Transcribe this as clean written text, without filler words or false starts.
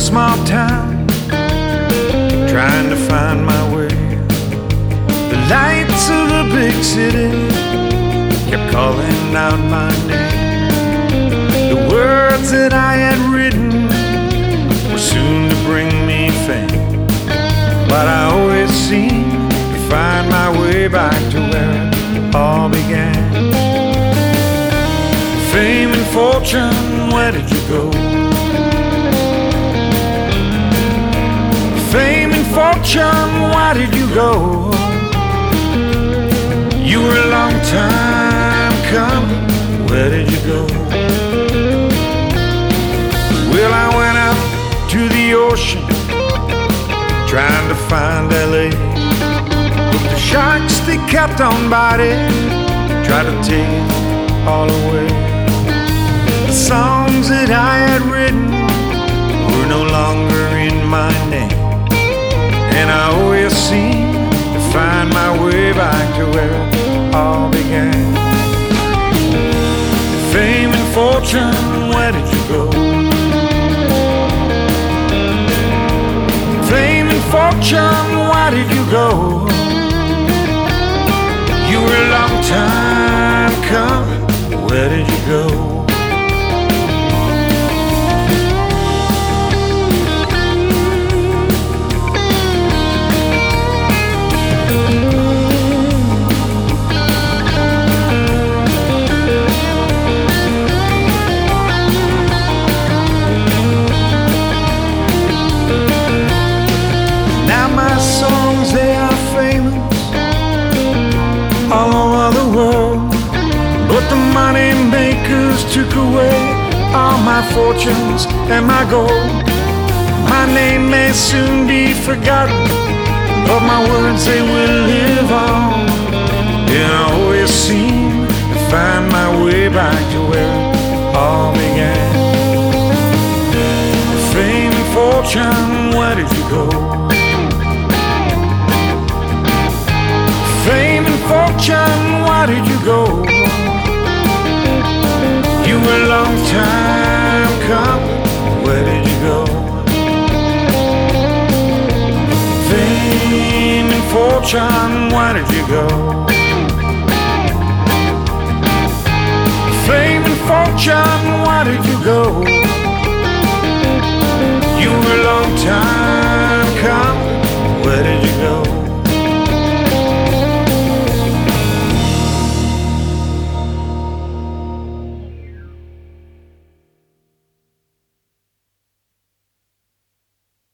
small town, trying to find my way. The lights of the big city kept calling out my name. The words that I had written were soon to bring me fame, but I always seemed to find my way back to where it all began. Fame and fortune, where did you go? Fame and fortune, why did you go? You were a long time coming, where did you go? Well, I went out to the ocean, trying to find LA. But the sharks, they kept on biting, tried to take it all away. The songs that I had written were no longer in my name, and I always seem to find my way back to where it all began. Fame and fortune, where did you go? Fame and fortune, why did you go? You were a long time coming, where did you go? But the money makers took away all my fortunes and my gold. My name may soon be forgotten, but my words, they will live on. And I always seem to find my way back to where it all began. Fame and fortune, where did you go? Fame and fortune, why did you go? You were a long time coming, where did you go? Fame and fortune, why did you go? Fame and fortune, why did you go? You were a long time coming,